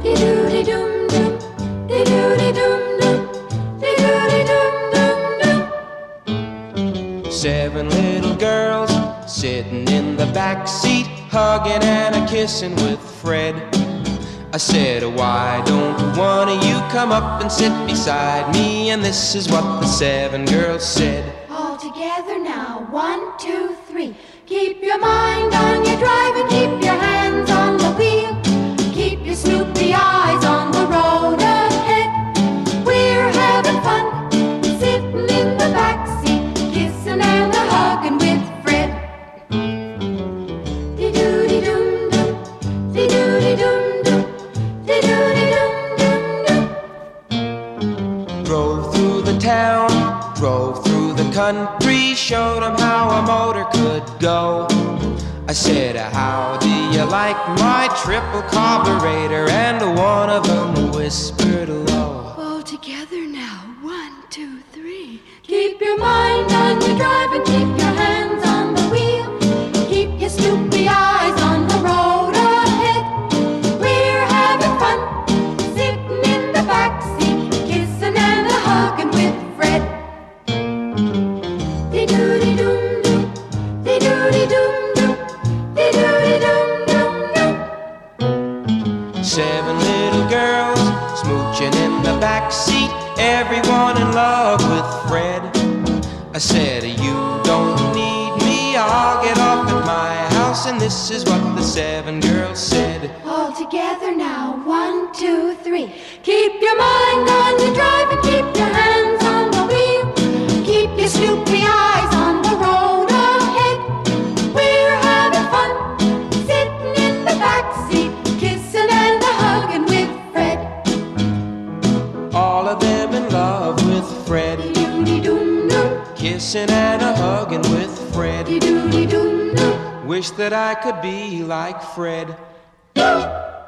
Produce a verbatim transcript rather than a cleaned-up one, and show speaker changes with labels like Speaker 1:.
Speaker 1: Dee-doo-dee-dum-dum, dee-doo-dee-dum-dum, dee-doo-dee-dum-dum.
Speaker 2: Seven little girls sitting in the back seat, hugging and a kissing with Fred. I said, why don't one of you come up and sit beside me? And this is what the seven girls said.
Speaker 1: All together now, one, two, three. Keep your mind on your drive and keep your hands on the wheel. Keep your snoopy eyes on the road ahead. We're having fun, sitting in the back seat, kissing and a hugging with Fred. Dee-doo-dee-dum-dum, dee-doo-dee-dum-dum, dee-doo-dee-dum-dum-dum.
Speaker 2: Drove through the town, drove through the country, showed them how a motor could go. I said, how do you like my triple carburetor? And one of them whispered low.
Speaker 1: All together now, one, two, three. Keep your mind on your drive and keep your hands on the wheel. Keep your snoopy eyes on the road ahead. We're having fun, sitting in the back seat, kissing and a hugging with Fred. Dee-doo-dee-dum-dum, dee-doo-dee-dum-dum, dee-doo-dee-dum-dum-dum.
Speaker 2: Seven little girls smooching in the back seat, everyone in love with Fred. I said, you don't need me, I'll get off at my house. And this is what the seven girls said.
Speaker 1: All together now, one, two, three. Keep your mind on your drive and keep your hands on the wheel. Keep your snoopy eyes on the road ahead. We're having fun, sitting in the back seat, kissing and a hugging with Fred.
Speaker 2: All of them in love with Fred,
Speaker 1: Dee-doo-dee-dum-dum,
Speaker 2: kissing and a hugging with Fred.
Speaker 1: dee-doo-dee-dum-dum.
Speaker 2: Wish that I could be like Fred.
Speaker 1: Doo.